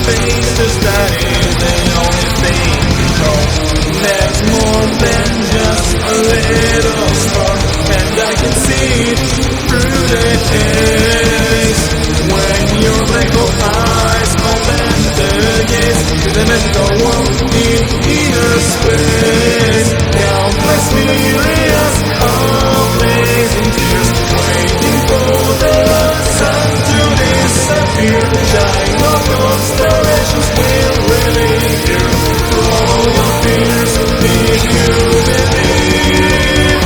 face, 'cause that is the only thing you know. There's more than just a little spark, and I can see it through the haze. When your black hole eyes open the gates to the magical world in inner space. Countless myriads of blazing tears, waiting for the sun to disappear. Shine of constellations will relieve you from all your fears, if you believe.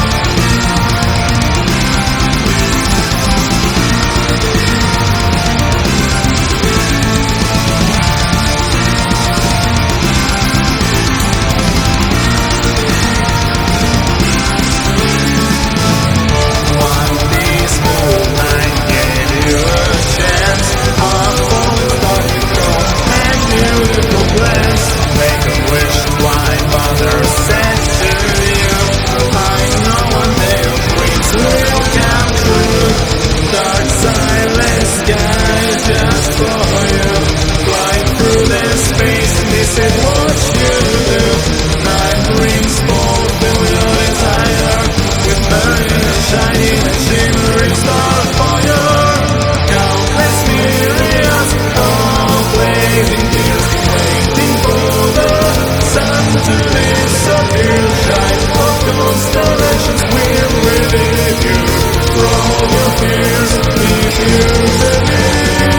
One peaceful night gave you a chance of falling starting from a beautiful place. Make a wish, why bother, said to you. I know one day your dreams will come true. Dark silent sky just for you. Flying through the space, this is what you do. Night brings fulfill your desire, with burning and shining and shimmering star fire. Countless myriads of blazing tears, waiting for the sun to disappear. Shine of constellations will relieve you from all your fears, if you believe.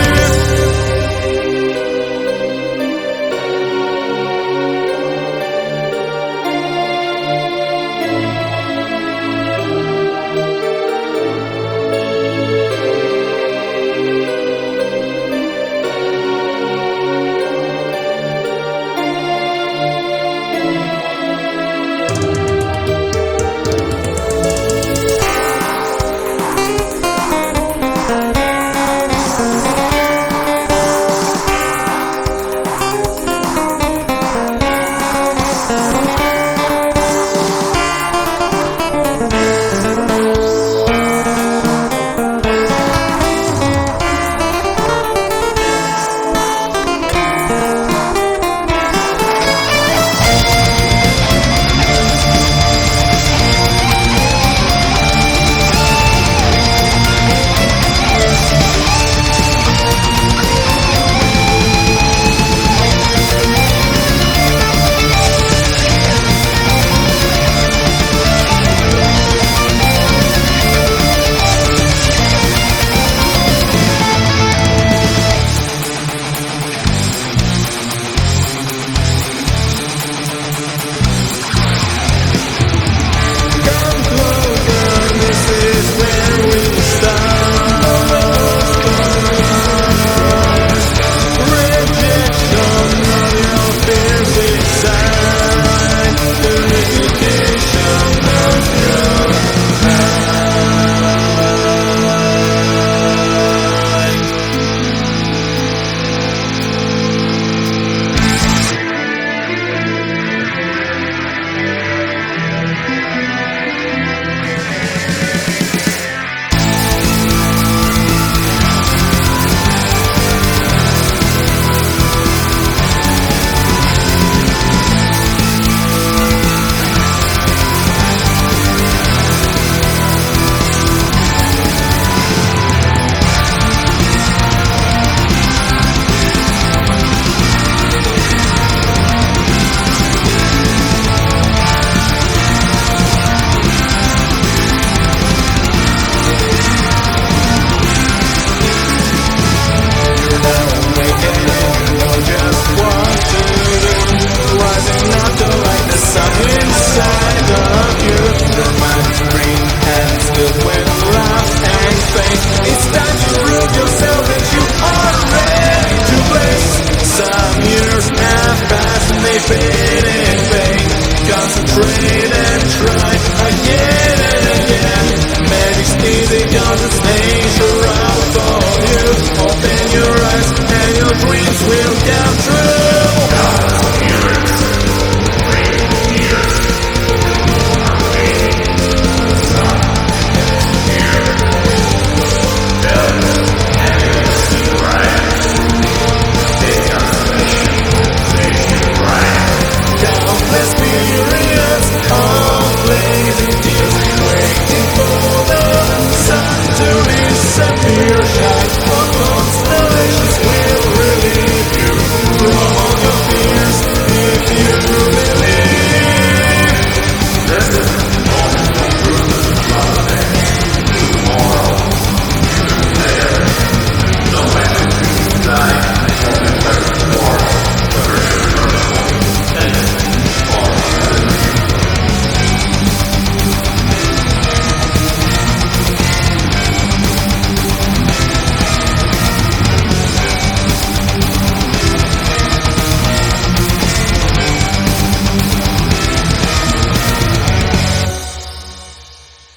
Concentrate and try again and again. Magic's easy, cause it's nature out for you. Open your eyes and your dreams will come true.